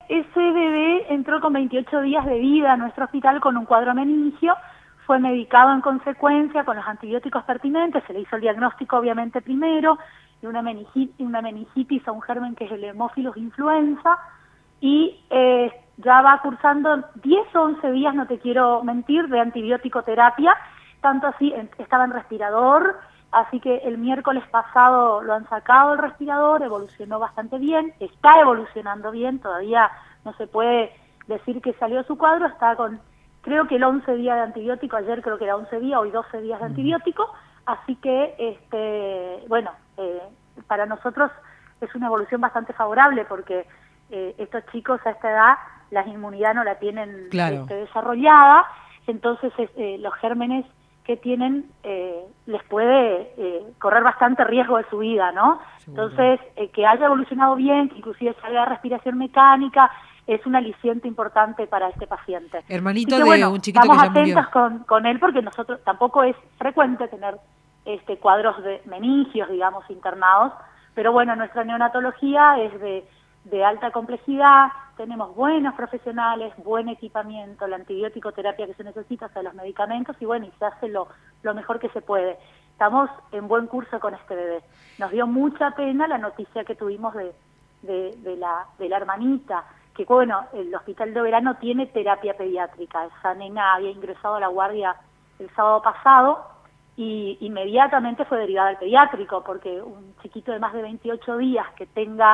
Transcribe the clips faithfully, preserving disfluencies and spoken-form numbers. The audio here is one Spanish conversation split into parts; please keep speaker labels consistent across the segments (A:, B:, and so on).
A: ese bebé entró con veintiocho días de vida a nuestro hospital con un cuadro meningio, fue medicado en consecuencia con los antibióticos pertinentes, se le hizo el diagnóstico obviamente primero, de una meningitis, una meningitis a un germen que es el Haemophilus influenza, y eh, ya va cursando diez o once días, no te quiero mentir, de antibiótico terapia, tanto así, en, estaba en respirador, así que el miércoles pasado lo han sacado el respirador, evolucionó bastante bien, está evolucionando bien, todavía no se puede decir que salió su cuadro, está con, creo que el once días de antibiótico, ayer creo que era once días, hoy doce días de antibiótico, así que, este, bueno, eh, para nosotros es una evolución bastante favorable porque eh, estos chicos a esta edad la inmunidad no la tienen
B: claro.
A: este, desarrollada, entonces eh, los gérmenes que tienen eh, les puede eh, correr bastante riesgo de su vida, ¿no? Seguro. Entonces, eh, que haya evolucionado bien, que inclusive salga de respiración mecánica, es un aliciente importante para este paciente.
B: Hermanito
A: que,
B: de
A: bueno,
B: un chiquito que ya murió.
A: Estamos atentos con, con él porque nosotros tampoco es frecuente tener este cuadros de meningios, digamos, internados, pero bueno, nuestra neonatología es de, de alta complejidad, tenemos buenos profesionales, buen equipamiento, la antibiótico terapia que se necesita, o sea, los medicamentos, y bueno, y se hace lo, lo mejor que se puede. Estamos en buen curso con este bebé. Nos dio mucha pena la noticia que tuvimos de, de, de, la, de la hermanita, que bueno, el hospital de verano tiene terapia pediátrica. Esa nena había ingresado a la guardia el sábado pasado y inmediatamente fue derivada al pediátrico, porque un chiquito de más de veintiocho días que tenga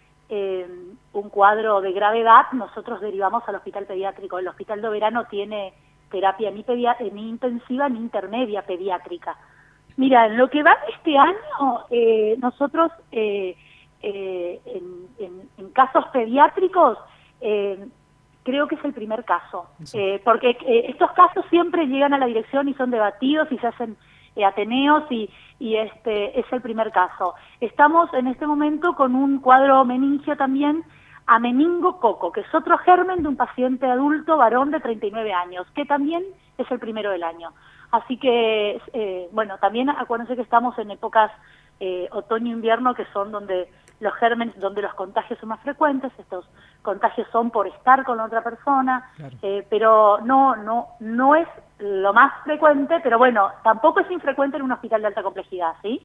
A: eh, un cuadro de gravedad, nosotros derivamos al hospital pediátrico. El hospital de verano tiene terapia ni, pedia ni intensiva ni intermedia pediátrica. Mira, en lo que va este año, eh, nosotros eh, eh, en, en, en casos pediátricos, eh, creo que es el primer caso, sí. eh, porque eh, estos casos siempre llegan a la dirección y son debatidos y se hacen eh, ateneos y, y este es el primer caso. Estamos en este momento con un cuadro meningio también a meningococo, que es otro germen de un paciente adulto varón de treinta y nueve años, que también es el primero del año. Así que, eh, bueno, también acuérdense que estamos en épocas eh, otoño-invierno, que son donde los gérmenes, donde los contagios son más frecuentes, estos contagios son por estar con la otra persona, claro. eh, pero no, no, no es lo más frecuente, pero bueno, tampoco es infrecuente en un hospital de alta complejidad, ¿sí?